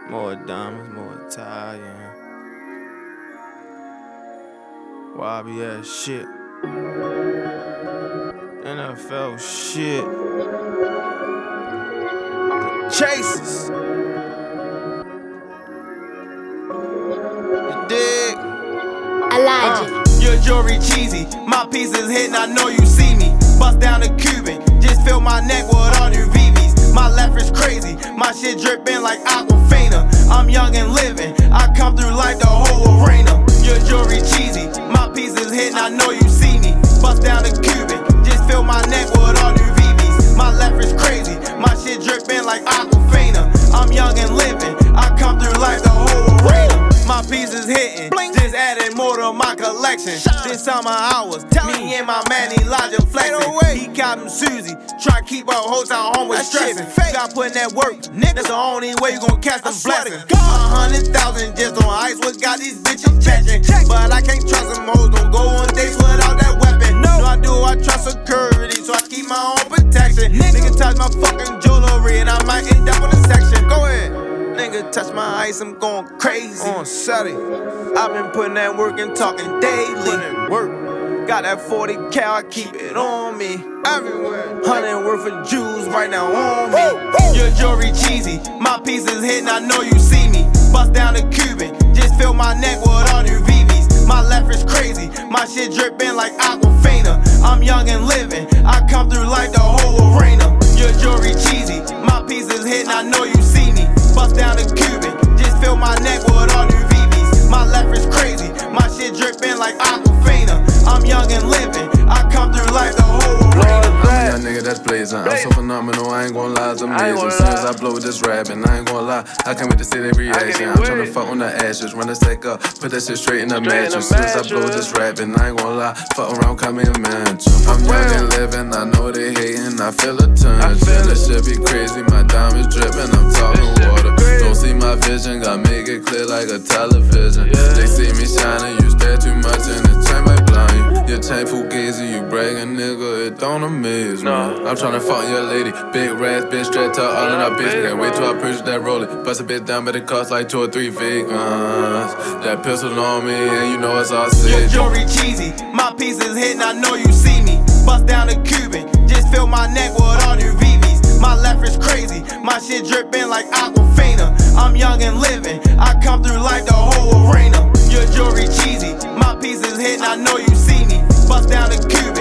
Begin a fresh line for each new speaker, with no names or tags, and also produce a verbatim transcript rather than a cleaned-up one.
More diamonds, more Italian. Y B S shit. N F L shit. The Chasers. You dig?
Elijah.
Uh, your jewelry cheesy, my pieces hitting, I know you see me. Bust down the Cuban, just fill my neck with all new V Vs. My left is crazy, my shit dripping like Aquafina. I'm young and living, I come through like the whole arena. Your jewelry cheesy, my pieces hitting, I know you see me. Bust down the Cuban, just fill my neck with all new V Vs. My left is crazy, my shit dripping like Aquafina. I'm young and living, I come through like the whole arena. My pieces hitting, just adding more to my collection. This summer hours, me and my man Elijah flexing. He copping Susie, try to keep our hotel home with stressing. Got putting that work, that's the only way you gon' catch them blessings. A hundred thousand just on ice, what got these bitches checking? But I can't trust them hoes, don't go on dates without that weapon. No, I do, I trust security, so I keep my own protection. Nigga touch my fucking jewelry and I might end up on the section. Go ahead. Nigga touch my ice, I'm going crazy. On Saturday, I've been putting that work and talking daily. Putting work, got that forty cal, I keep it on me. Everywhere, hundred worth of jewels right now on me. Your jewelry cheesy, my pieces hitting, I know you see me. Bust down the Cuban, just fill my neck with all new V Vs. My left is crazy, my shit dripping like Aquafina. I'm young and living, I come through like the whole arena. Your jewelry cheesy, my pieces hitting, I know you see me. Bust down the Cuban, just fill my neck with all new V Vs. My left is crazy, my shit dripping like Aquafina. I'm young and living, I come through like the whole arena.
I'm a young nigga that's blazing. I'm so phenomenal, I ain't gon' lie, it's amazing. As soon as I blow this rapping, I ain't gon' lie, I can't wait to see their reaction. I'm tryna fuck on the ashes, run the stack up, put that shit straight in the mattress. As soon as I blow this rapping, I ain't gon' lie, fuck around, come in mansion. I'm young and living, I know they hating, I feel a tension. This shit be crazy, my diamonds dripping, I'm talking water. Don't see my vision, gotta make it clear like a television. They see me shining, you stare too much and the chain might blind you. Your chain fugazi, you bragging nigga, it don't amaze me. I'm tryna fuck your lady, big rats, bitch strapped up all in our bitch. Can't wait till I purchase that roller. Bust a bitch down, but it cost like two or three vegans. That pistol on me, and you know it's all safe.
Your jewelry cheesy, my pieces hitting, I know you see me. Bust down the Cuban, just fill my neck with all new V Vs. My left is crazy, my shit dripping like Aquafina. I'm young and living, I come through like the whole arena. Your jewelry cheesy, my pieces hitting, I know you see me. Bust down the Cuban.